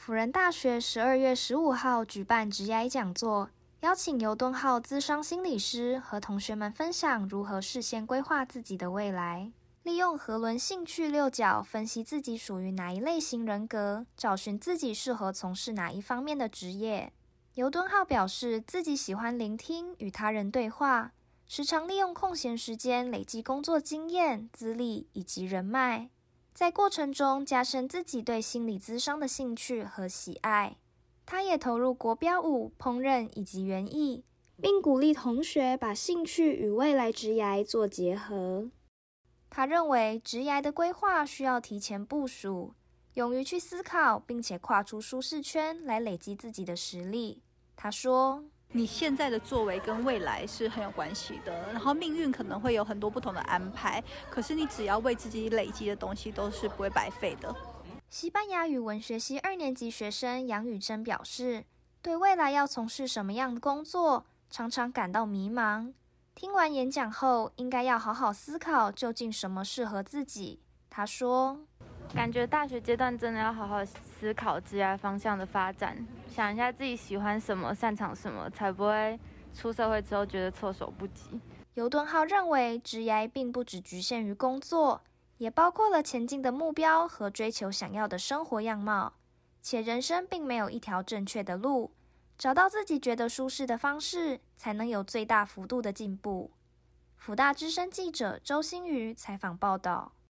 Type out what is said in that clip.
辅仁大学12月15号举办职涯讲座，邀请尤敦浩咨商心理师和同学们分享如何事先规划自己的未来，利用河伦兴趣六角分析自己属于哪一类型人格，找寻自己适合从事哪一方面的职业。尤敦浩表示自己喜欢聆听与他人对话，时常利用空闲时间累积工作经验、资历以及人脉，在过程中加深自己对心理咨商的兴趣和喜爱。他也投入国标舞、烹饪以及园艺，并鼓励同学把兴趣与未来职涯做结合。他认为职涯的规划需要提前部署，勇于去思考，并且跨出舒适圈来累积自己的实力。他说， 你现在的作为跟未来是很有关系的，然后命运可能会有很多不同的安排，可是你只要为自己累积的东西都是不会白费的。 西班牙语文学系2年级学生杨宇珍表示，对未来要从事什么样的工作常常感到迷茫，听完演讲后应该要好好思考究竟什么适合自己。他说， 感觉大学阶段真的要好好思考职业方向的发展，想一下自己喜欢什么、擅长什么，才不会出社会之后觉得措手不及。 尤敦浩认为，职业并不只局限于工作，也包括了前进的目标和追求想要的生活样貌，且人生并没有一条正确的路，找到自己觉得舒适的方式，才能有最大幅度的进步。辅大之声记者周星瑜采访报道。